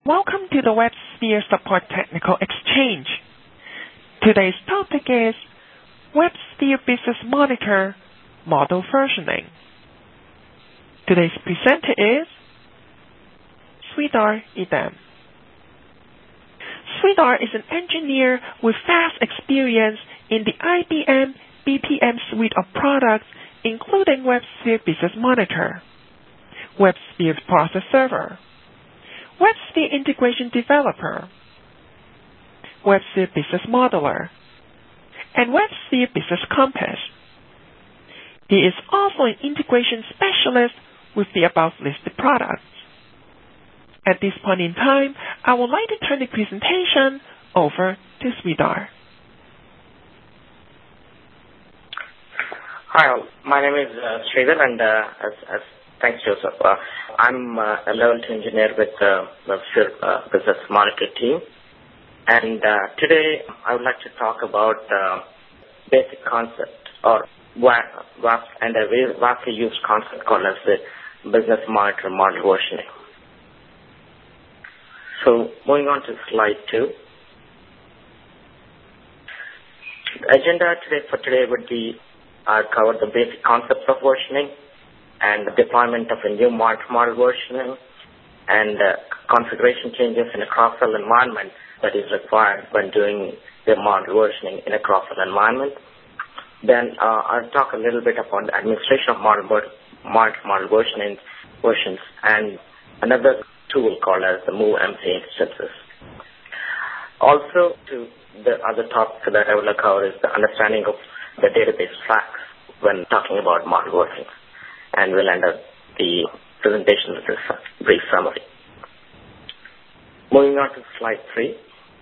Welcome to the WebSphere Support Technical Exchange. Today's topic is WebSphere Business Monitor Model Versioning. Today's presenter is Sridhar Idam. Sridhar is an engineer with vast experience in the IBM BPM suite of products, including WebSphere Business Monitor, WebSphere Process Server, WebSphere Integration Developer, WebSphere Business Modeler, and WebSphere Business Compass. He is also an integration specialist with the above listed products. At this point in time, I would like to turn the presentation over to Sridhar. Hi, all. My name is Sridhar, and thanks, Joseph. I'm a level 2 engineer with the WebSphere Business Monitor team. And today, I would like to talk about basic concept or a vastly used concept called as the Business Monitor Model Versioning. So, moving on to slide 2. The agenda for today would be cover the basic concepts of versioning and the deployment of a new model versioning and configuration changes in a cross-sell environment that is required when doing the model versioning in a cross-sell environment. Then I'll talk a little bit about the administration of model versions and another tool called as the Move empty instances. Also, the other topic that I will cover is the understanding of the database flags when talking about model versions. And we'll end up the presentation with this brief summary. Moving on to slide 3.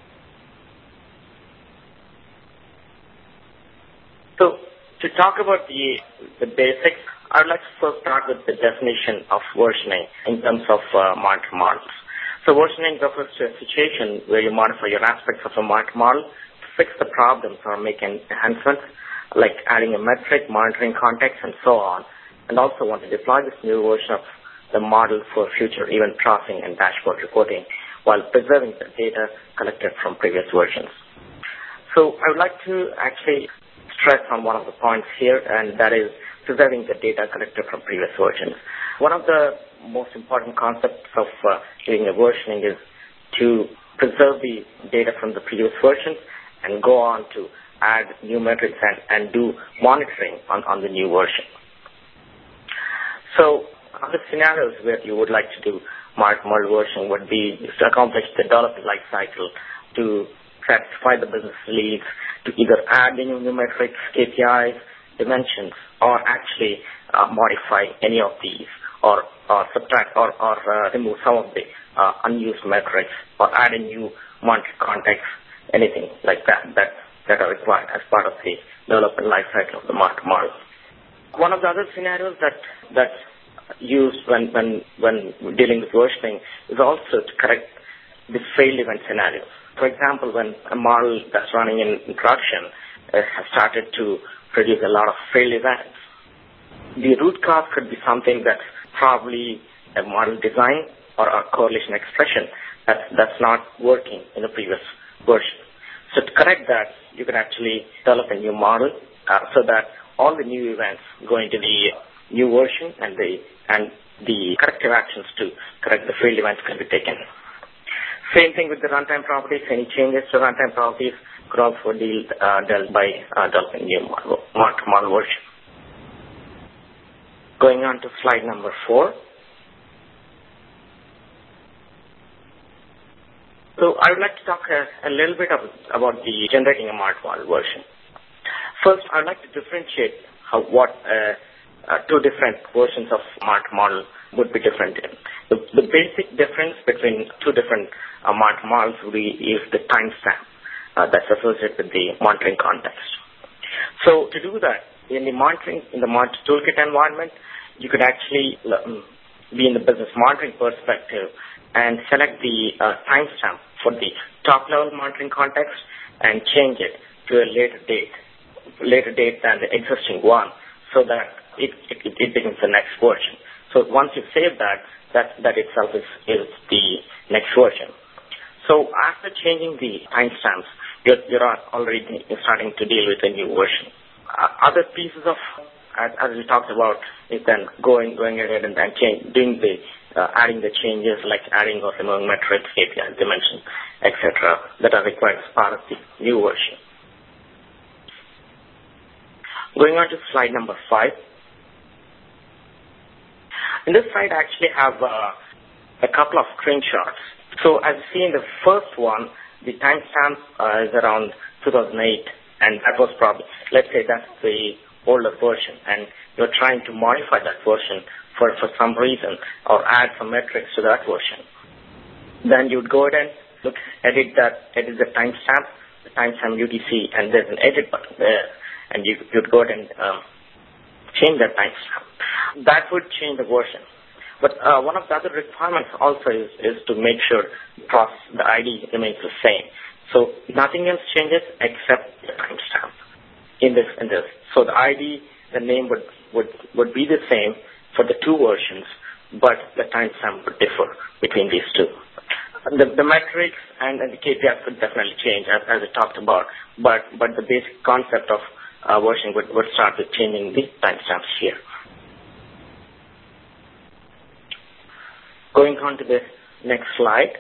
So, to talk about the basics, I would like to first start with the definition of versioning in terms of monitor models. So, versioning refers to a situation where you modify your aspects of a monitor model to fix the problems or make enhancements, like adding a metric, monitoring context, and so on, and also want to deploy this new version of the model for future event processing and dashboard reporting while preserving the data collected from previous versions. So I would like to actually stress on one of the points here, and that is preserving the data collected from previous versions. One of the most important concepts of doing a versioning is to preserve the data from the previous versions and go on to add new metrics and do monitoring on the new version. So, other scenarios where you would like to do model versioning would be to accomplish the development life cycle, to satisfy the business needs, to either add new metrics, KPIs, dimensions, or actually modify any of these, or subtract or remove some of the unused metrics, or add a new monitor context, anything like that are required as part of the development life cycle of the monitor model. One of the other scenarios that's used when dealing with versioning is also to correct the failed event scenarios. For example, when a model that's running in production has started to produce a lot of failed events, the root cause could be something that's probably a model design or a correlation expression that's not working in the previous version. So to correct that, you can actually develop a new model so that all the new events go into the new version and the corrective actions to correct the failed events can be taken. Same thing with the runtime properties. Any changes to runtime properties could also be dealt by developing new model version. Going on to slide number 4. So I would like to talk a little bit about the generating a model version. First, I would like to differentiate what two different versions of model would be different in. The basic difference between two different models is the timestamp that's associated with the monitoring context. So to do that, in the monitor toolkit environment, you could actually be in the business monitoring perspective and select the timestamp for the top-level monitoring context and change it to a later date than the existing one, so that it begins the next version. So once you save that itself is the next version. So after changing the timestamps, you're already starting to deal with a new version. Other pieces of, as we talked about, is then going ahead and then adding the changes like adding or removing metrics, KPIs, dimensions, etc. that are required as part of the new version. Going on to slide number 5. In this slide, I actually have a couple of screenshots. So as you see in the first one, the timestamp is around 2008, and that was probably, let's say that's the older version, and you're trying to modify that version for some reason or add some metrics to that version. Then you'd go ahead and edit the timestamp UTC, and there's an edit button there, and you'd go ahead and change that timestamp. That would change the version. But one of the other requirements also is to make sure the ID remains the same. So nothing else changes except the timestamp in this. So the ID, the name would be the same for the two versions, but the timestamp would differ between these two. The metrics and the KPIs could definitely change as I talked about, but the basic concept of version would start with changing the timestamps here. Going on to the next slide.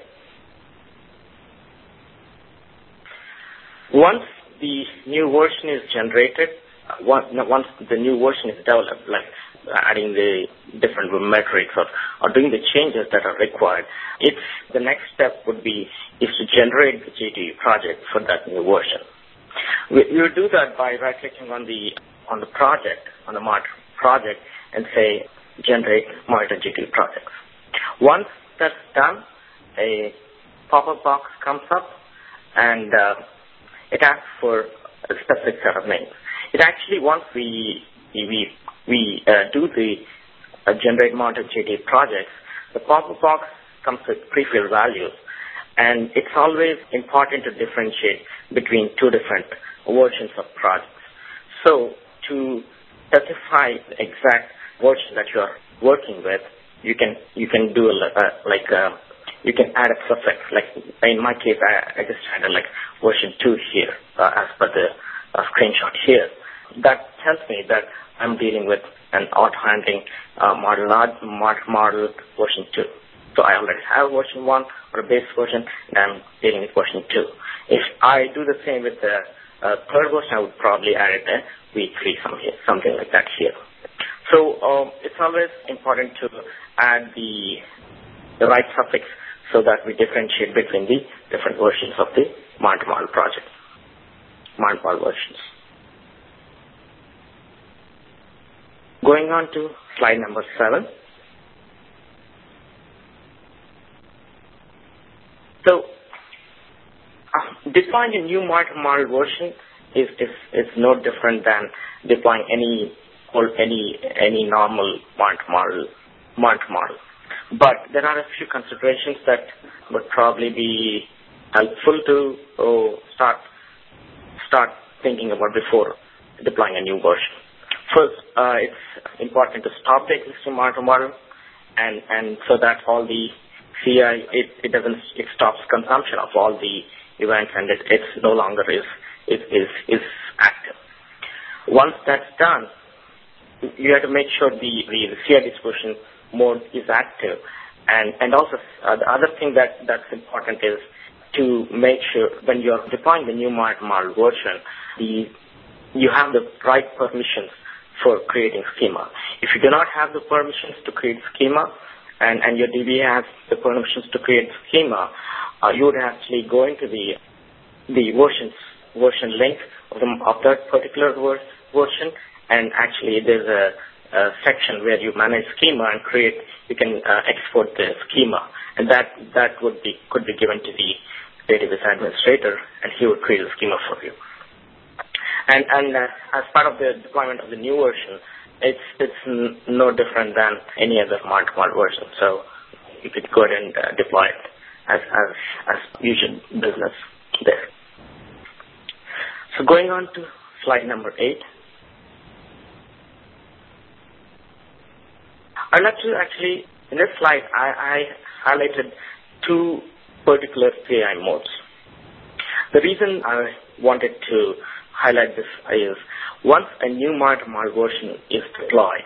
Once the new version is generated, once the new version is developed, like adding the different metrics or doing the changes that are required, the next step is to generate the GTD project for that new version. We will do that by right-clicking on the project, on the Monitor project, and say generate Monitor GTD projects. Once that's done, a pop-up box comes up, and it asks for a specific set of names. It actually, once we do the generate Monitor GTD projects, the pop-up box comes with pre-filled values, and it's always important to differentiate between two different versions of projects. So to specify the exact version that you are working with, you can do you can add a suffix. Like in my case, I just added like version 2 here as per the screenshot here. That tells me that I'm dealing with an auto-handling model version 2. So I already have version 1 or a base version, and I'm dealing with version 2. If I do the same with the third version, I would probably add a V3 something like that here. So it's always important to add the right suffix so that we differentiate between the different versions of the Monitor model project, Monitor model versions. Going on to slide number 7. So deploying a new Monitor model version is no different than deploying any normal Monitor model. But there are a few considerations that would probably be helpful to start thinking about before deploying a new version. First, it's important to stop the existing Monitor model, and so that all the CI it stops consumption of all the events, and it's no longer is active. Once that's done, you have to make sure the CI dispersion mode is active, and also the other thing that's important is to make sure when you're deploying the new Monitor model version, you have the right permissions for creating schema. If you do not have the permissions to create schema, and your DB has the permissions to create schema, you would actually go into the version link of that particular version, and actually there's a section where you manage schema and you can export the schema, and that could be given to the database administrator, and he would create a schema for you. And as part of the deployment of the new version, it's no different than any other Monitor model version. So you could go ahead and deploy it as usual business there. So going on to slide number 8. I'd like to actually, in this slide, I highlighted two particular CI modes. The reason I wanted to highlight this is once a new Martimal version is deployed,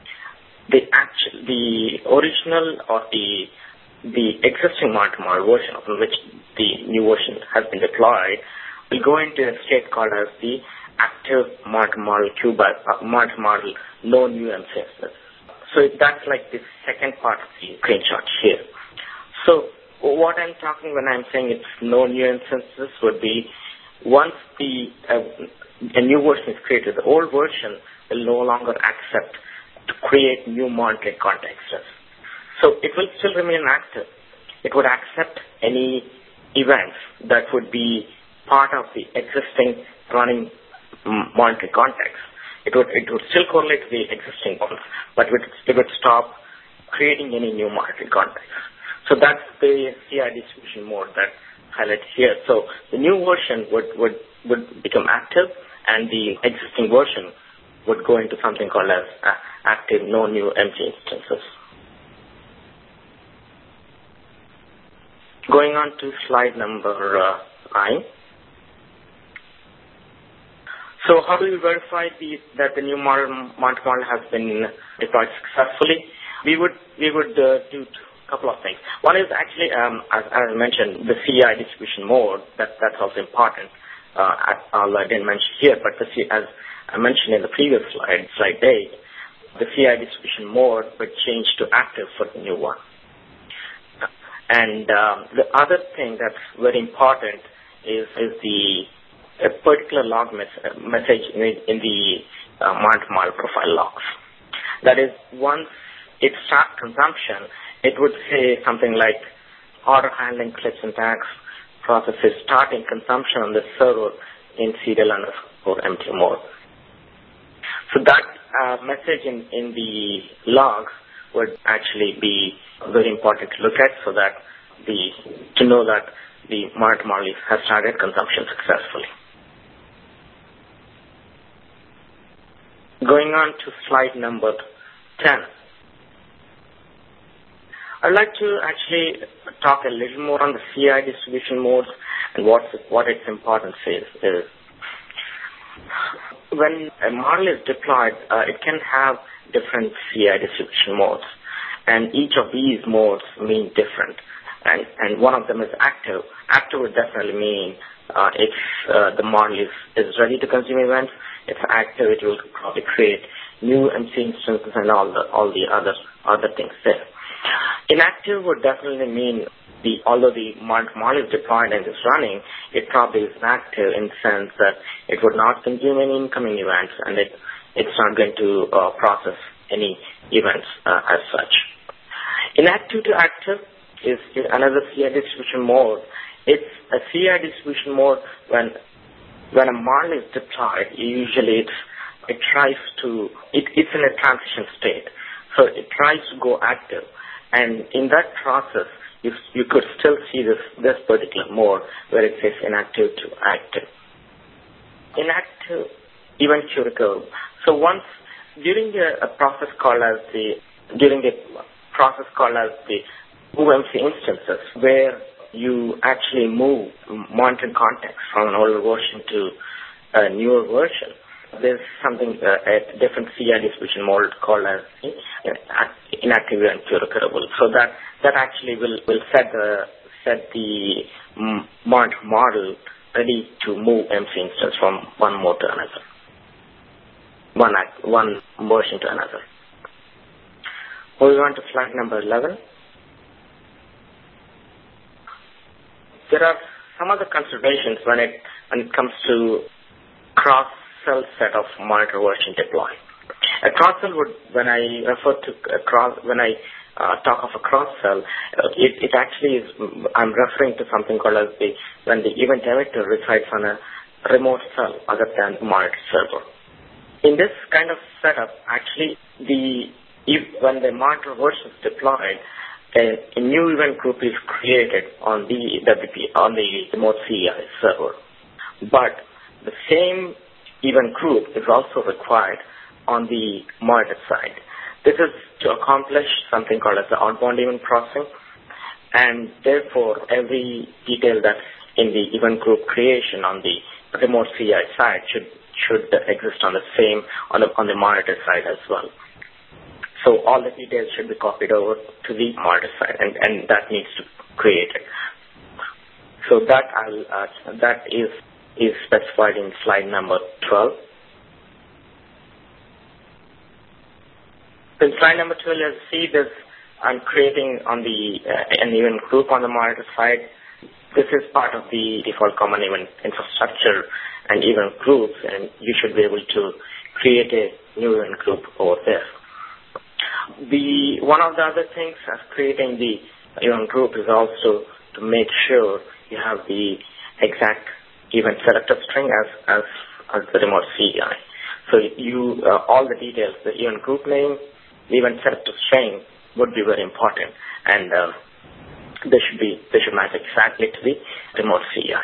the original or the existing Martimal version on which the new version has been deployed will go into a state called as the active Martimal Martimal no new instances. So that's like the second part of the screenshot here. So what I'm talking when I'm saying it's no new instances would be once a new version is created, the old version will no longer accept to create new monitoring contexts. So it will still remain active. It would accept any events that would be part of the existing running monitoring context. It would still correlate to the existing ones, but it would stop creating any new monitoring context. So that's the CI distribution mode that highlighted here. So the new version would become active, and the existing version would go into something called as active no new empty instances. Going on to slide number 9. So how do we verify that the new Martimal has been deployed successfully? We would do a couple of things. One is actually, as I mentioned, the CI distribution mode. That's also important. I didn't mention here, but as I mentioned in the previous slide 8, the CI distribution mode would change to active for the new one. And the other thing that's very important is a particular log message in the Martimal profile logs. That is, once it starts consumption, it would say something like order handling clips and tags processes starting consumption on the server in serial _ empty mode. So that message in the logs would actually be very important to look at, so that to know that the Martimal has started consumption successfully. Going on to slide number 10. I'd like to actually talk a little more on the CI distribution modes and what its importance is. When a model is deployed, it can have different CI distribution modes, and each of these modes mean different. And one of them is active. Active would definitely mean if the model is ready to consume events. It's active. It will probably create new MC instances and all the other things there. Inactive would definitely mean although the model is deployed and is running, it probably is inactive in the sense that it would not consume any incoming events, and it's not going to process any events as such. Inactive to active is another CI distribution mode. It's a CI distribution mode when a model is deployed. Usually it's in a transition state, so it tries to go active, and in that process you could still see this particular mode where it says inactive to active. Inactive event queue recurve. So once during a process called as the MOVEMC instances, where you actually move monitoring context from an older version to a newer version, there's something a different CI distribution mode called as inactive event queue recurable. So that actually will set the model ready to move MC instance from one mode to another, one version to another. Moving on to slide number 11. There are some other considerations when it comes to cross-cell set of monitor version deploy. A cross-cell when I talk of a cross-cell, it actually is, I'm referring to something called as when the event emitter resides on a remote cell other than the monitor server. In this kind of setup, actually, when the monitor version is deployed, a new event group is created on the remote CI server. But the same event group is also required on the monitor side. This is to accomplish something called as the outbound event processing. and therefore every detail that's in the event group creation on the remote CI side should exist on the monitor side as well. So all the details should be copied over to the monitor side, and that needs to create it. So that is specified in slide number 12. So in slide number 12, you'll see this. I'm creating on an event group on the monitor side. This is part of the default common event infrastructure and event groups, and you should be able to create a new event group over there. One of the other things as creating the event group is also to make sure you have the exact event selector string as the remote CI. So all the details, the event group name, the event selector string would be very important, and they should match exactly to the remote CI.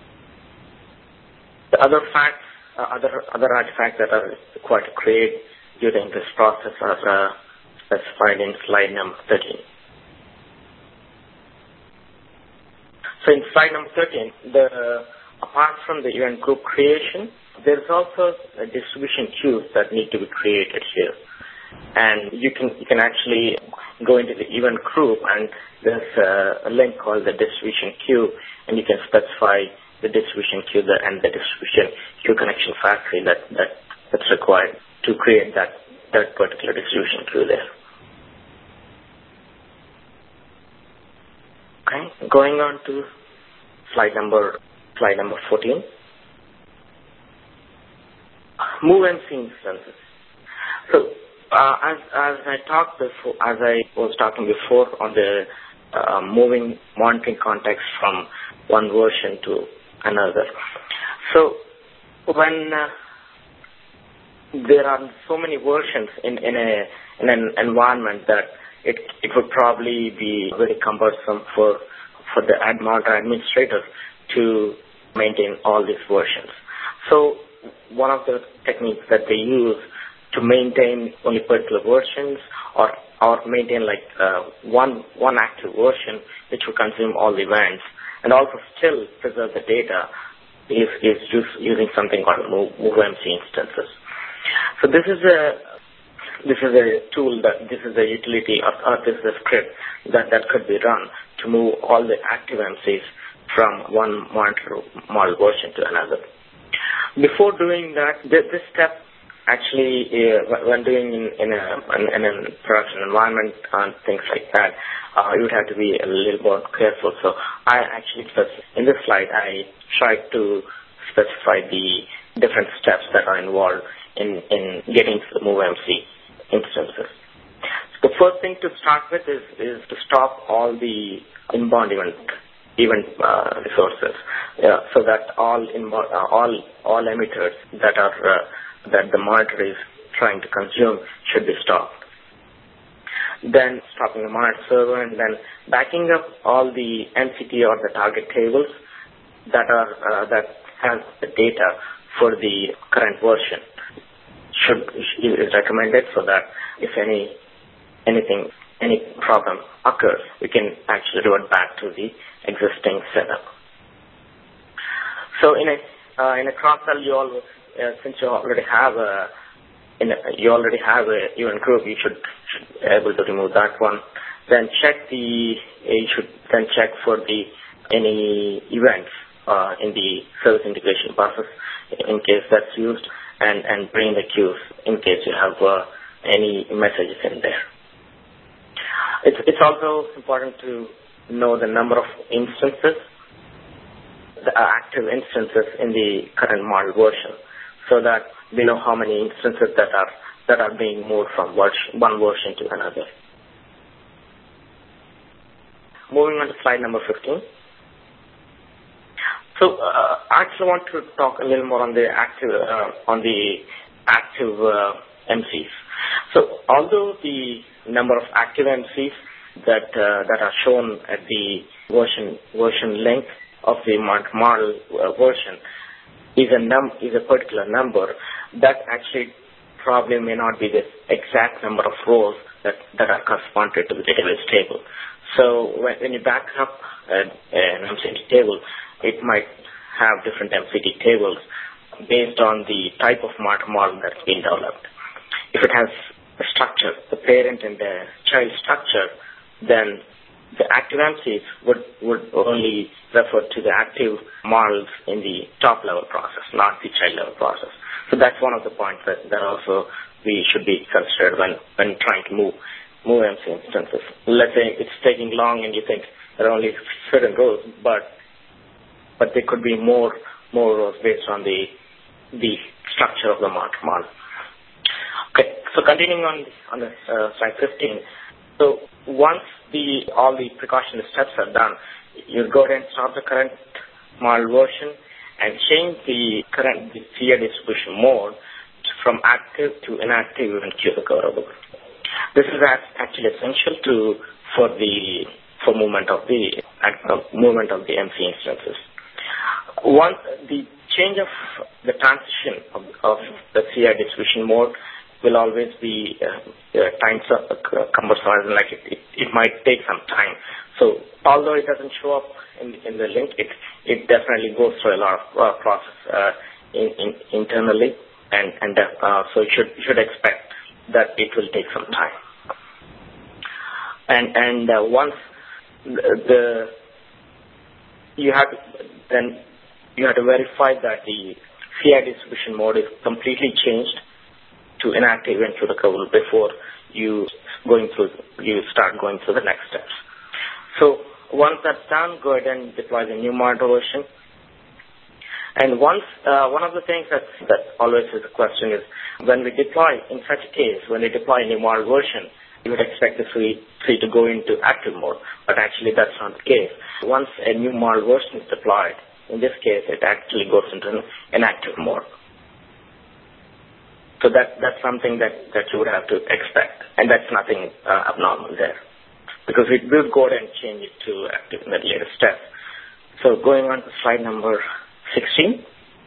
The other artifacts that are required to create during this process are specified in slide number 13. So in slide number 13, apart from the event group creation, there's also a distribution queues that need to be created here. And you can actually go into the event group, and there's a link called the distribution queue, and you can specify the distribution queue and the distribution queue connection factory that's required to create that particular distribution queue there. Okay, going on to slide number 14. Move MC instances. So as I was talking before on the moving monitoring context from one version to another. So when there are so many versions in an environment that it would probably be very cumbersome for the monitor administrators to maintain all these versions. So one of the techniques that they use to maintain only particular versions or maintain like one active version which will consume all the events and also still preserve the data is just using something called MoveMC instances. So this is a tool this is a utility or this is a script that could be run to move all the active MCs from one monitor model version to another. Before doing that, this step actually, when doing in a production environment and things like that, you would have to be a little more careful. So I actually, in this slide, I tried to specify the different steps that are involved in getting to the MoveMC instances. So the first thing to start with is to stop all the inbound event resources, so that all emitters that the monitor is trying to consume should be stopped. Then stopping the monitor server and then backing up all the MCT or the target tables that has the data for the current version is recommended, so that if any problem occurs, we can actually revert back to the existing setup. So in a cross-sell, since you already have a event group, you should be able to remove that one. Then you should check for any events in the service integration process in case that's used, and bring the queues in case you have any messages in there. It's also important to know the number of instances, the active instances in the current model version, so that we know how many instances that are being moved from one version to another. Moving on to slide number 15. So I actually want to talk a little more on the active MCs. So although the number of active MCs that are shown at the version length of the model version is a particular number, that actually probably may not be the exact number of rows that are corresponded to the database table. So when you back up an MCT table, it might have different MCT tables based on the type of marker model that's been developed. If it has a structure, the parent and the child structure, then the active MCs would only refer to the active models in the top level process, not the child level process. So that's one of the points that also we should be considered when trying to move MC instances. Let's say it's taking long and you think there are only certain rows, but there could be more rows based on the structure of the marker model. Okay, so continuing on the slide 15. So once all the precautionary steps are done, you go ahead and stop the current model version and change the CA distribution mode from active to inactive and queue recoverable. This is actually essential for movement of the MC instances. Once the change of the transition of the CI distribution mode will always be time cumbersome, like it might take some time. So although it doesn't show up in the link, it definitely goes through a lot of process internally, and so you should expect that it will take some time. And once you have to verify that the CI distribution mode is completely changed to inactive and to recoverable before you start going through the next steps. So once that's done, go ahead and deploy the new monitor version. And once one of the things that always is a question is when we deploy a new model version, you would expect the tree to go into active mode, but actually that's not the case. Once a new model version is deployed, in this case, it actually goes into an inactive mode. So that's something that you would have to expect, and that's nothing abnormal there, because we will go ahead and change it to active in the later step. So going on to slide number 16.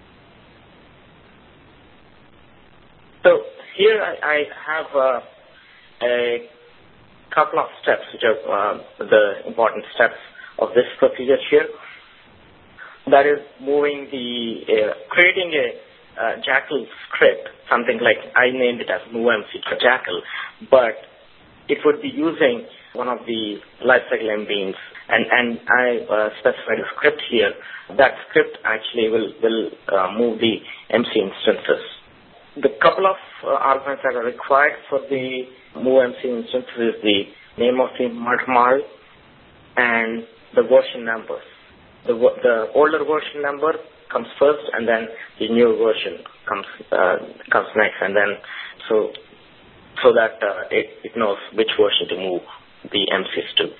So here I have a couple of steps, which are the important steps of this procedure here. That is creating a Jackal script, something like I named it as MoveMC Jackal, but it would be using one of the lifecycle MBeans, and I specified a script here. That script actually will move the MC instances. The couple of arguments that are required for the MoveMC instance is the name of the model and the version numbers. The older version number comes first, and then the new version comes next, and then so that it knows which version to move the MCs to.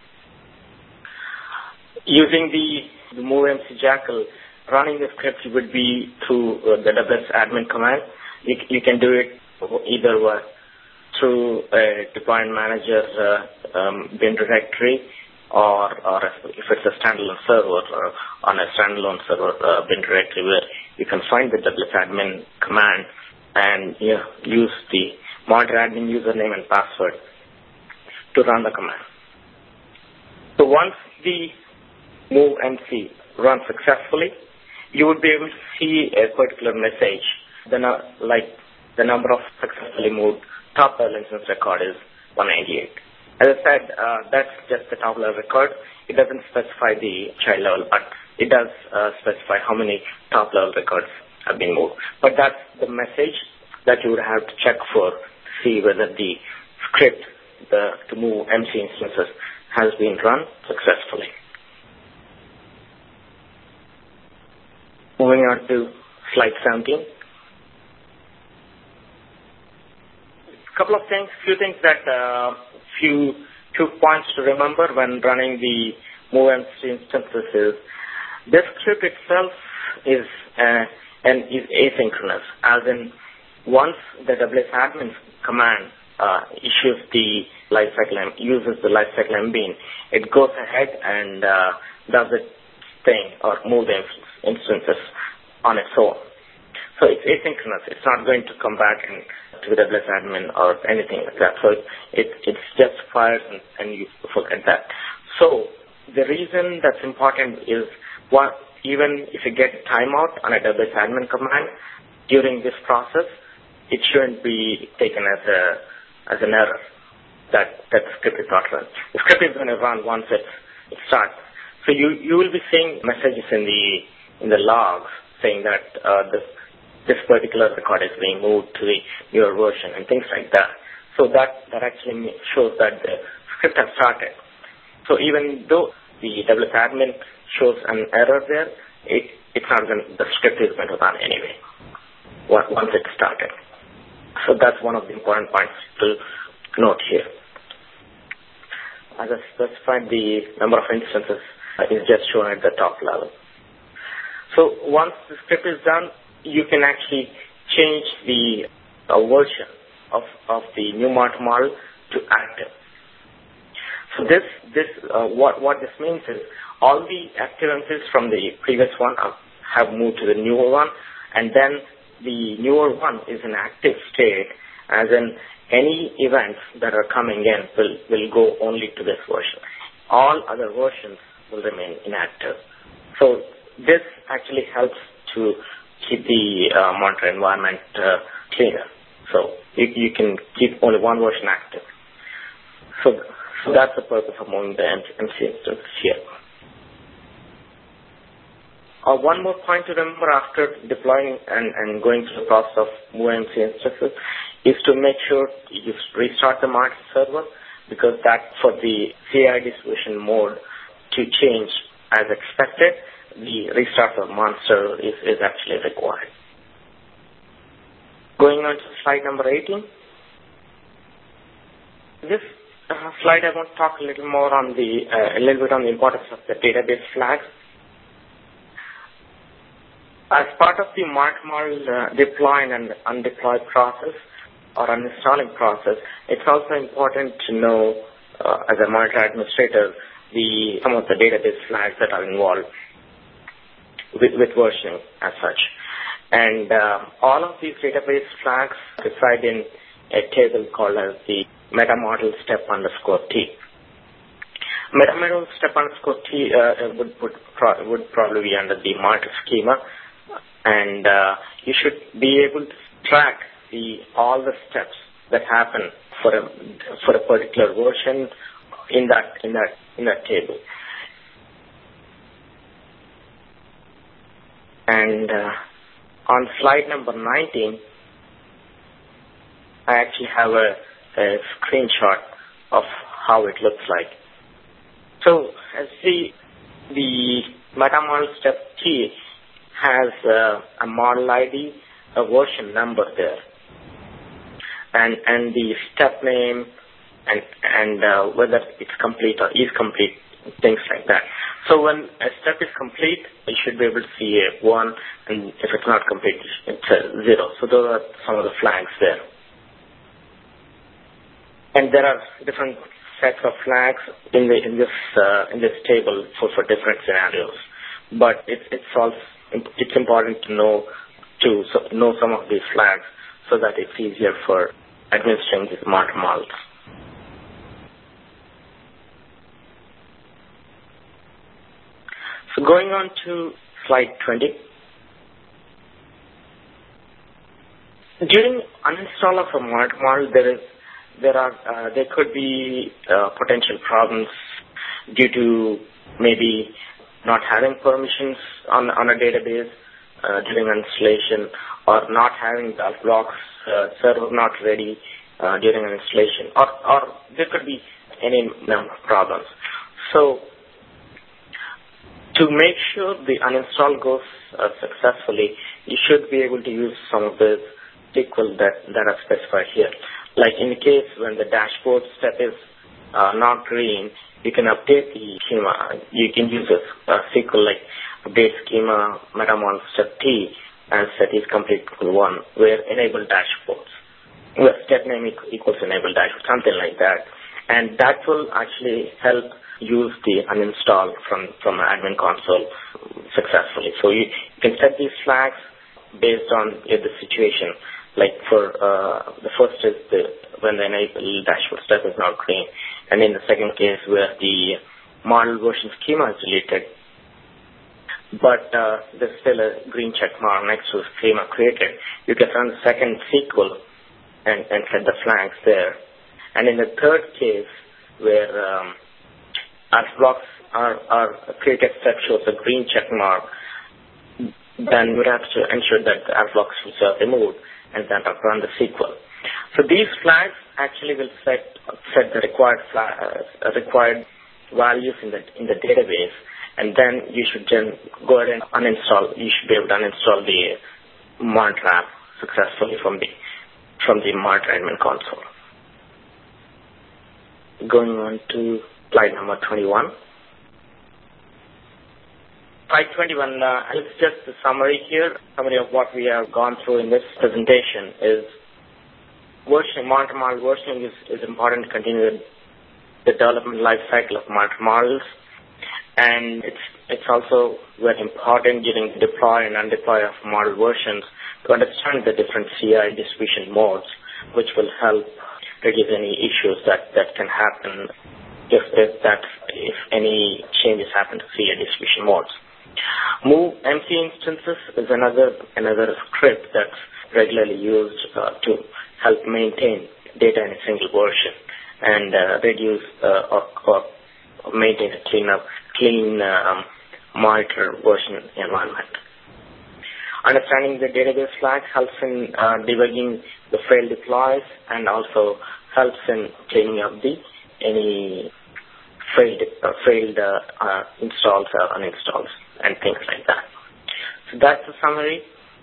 Using the MoveMC Jackal, running the script would be through the WSAdmin command. You can do it either through a deployment manager bin directory, or if it's a standalone server, or on a standalone server bin directory, where you can find the WSAdmin command and use the monitor admin username and password to run the command. So once the MoveMC runs successfully, you would be able to see a particular message. Like the number of successfully moved top level instance record is 198. As I said, that's just the top level record. It doesn't specify the child level, but it does specify how many top level records have been moved. But that's the message that you would have to check for to see whether the script to move MC instances has been run successfully. Moving on to slide 17. Few things that few points to remember when running the MoveMC instances is this script itself is asynchronous, as in once the WSAdmin command uses the lifecycle MBean, it goes ahead and does its thing or move the instances on its own. So it's asynchronous. It's not going to come back and to the WS admin or anything like that. So it's just fires and you forget that. So the reason that's important is even if you get timeout on a WS admin command during this process, it shouldn't be taken as an error that the script is not run. The script is going to run once it starts. So you will be seeing messages in the logs saying that this particular record is being moved to the newer version and things like that. So that actually shows that the script has started. So even though the WS admin shows an error there, the script is going to run anyway once it started. So that's one of the important points to note here. As I specified, the number of instances is just shown at the top level. So once the script is done, you can actually change the version of the new Mart model to active. So what this means is all the activities from the previous one have moved to the newer one, and then the newer one is in active state, as in any events that are coming in will go only to this version. All other versions will remain inactive. So this actually helps to keep the monitor environment cleaner. So you can keep only one version active. So that's the purpose of moving the MC instances here. One more point to remember after deploying and going through the process of moving MC instances is to make sure you restart the Mart server, because that for the CI distribution mode to change as expected, the restart of Monster is actually required. Going on to slide number 18. This slide I want to talk a little more on a little bit on the importance of the database flags. As part of the Mart model deploying and undeploy process or uninstalling process, it's also important to know, as a monitor administrator, some of the database flags that are involved with versioning as such. And all of these database flags reside in a table called as the metamodel step _ T. Metamodel step _ T would probably be under the monitor schema, and you should be able to track all the steps that happen for a particular version in that table. And on slide number 19, I actually have a screenshot of how it looks like. So as the metamodel step T has a model ID, a version number there, and the step name and whether it's complete or is complete, things like that. So when a step is complete, you should be able to see a 1, and if it's not complete, it's a 0. So those are some of the flags there. And there are different sets of flags in this table for different scenarios. But it's important to know some of these flags so that it's easier for administering these Mart models. So going on to slide 20. During uninstall of a Mart model, there could be potential problems due to maybe not having permissions on a database during installation, or not having the blocks server not ready during an installation, or there could be any number of problems. So to make sure the uninstall goes successfully, you should be able to use some of the SQL that are specified here. Like in the case when the dashboard step is not green, you can update the schema. You can use a SQL like update schema metamodel step T and set is complete equal 1, where enable dashboards, where step name equals enable dashboard, something like that. And that will actually help use the uninstall from an admin console successfully. So you can set these flags based on the situation. Like for the first is when the enable dashboard step is now green, and in the second case where the model version schema is deleted, but there's still a green check mark next to schema created, you can run the second SQL and set the flags there. And in the third case where as blocks are created step shows a green check mark, then we have to ensure that the as blocks are removed and then run the SQL. So these flags actually will set the required values in the database, and then you should then go ahead and uninstall. You should be able to uninstall the monitor app successfully from the monitor admin console. Going on to slide number 21. Slide 21, it's just a summary here. Summary of what we have gone through in this presentation is monitor model versioning is important to continue the development life cycle of monitor models, and it's also very important during deploy and undeploy of model versions to understand the different CI distribution modes, which will help reduce any issues that can happen if any changes happen to CI distribution modes. Move MC instances is another script that's regularly used to help maintain data in a single version and reduce or maintain a clean monitor version environment. Understanding the database flags helps in debugging the failed deploys and also helps in cleaning up any failed installs or uninstalls and things like that. So that's the summary.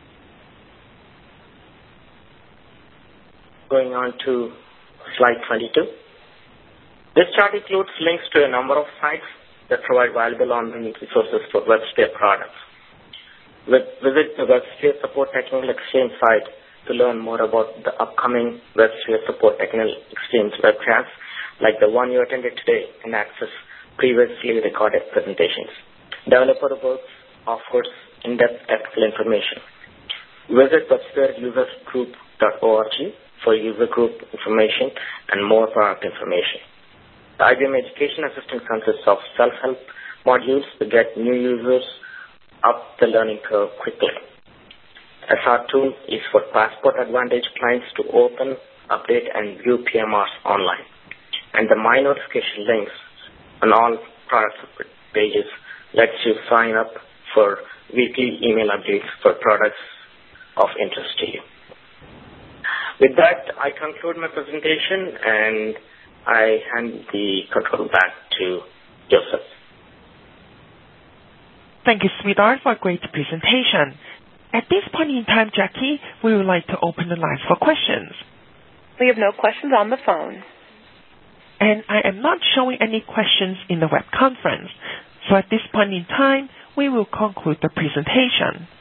Going on to slide 22. This chart includes links to a number of sites that provide valuable online resources for WebSphere products. Visit the WebSphere Support Technical Exchange site to learn more about the upcoming WebSphere Support Technical Exchange webcasts, like the one you attended today, and access previously recorded presentations. Developer Works offers in-depth technical information. Visit webspherineusersgroup.org for user group information and more product information. The IBM Education Assistant consists of self-help modules to get new users up the learning curve quickly. SR2 is for Passport Advantage clients to open, update, and view PMRs online. And the My Notification links on all product pages lets you sign up for weekly email updates for products of interest to you. With that, I conclude my presentation and I hand the control back to Joseph. Thank you, sweetheart, for a great presentation. At this point in time, Jackie, we would like to open the lines for questions. We have no questions on the phone. And I am not showing any questions in the web conference. So at this point in time, we will conclude the presentation.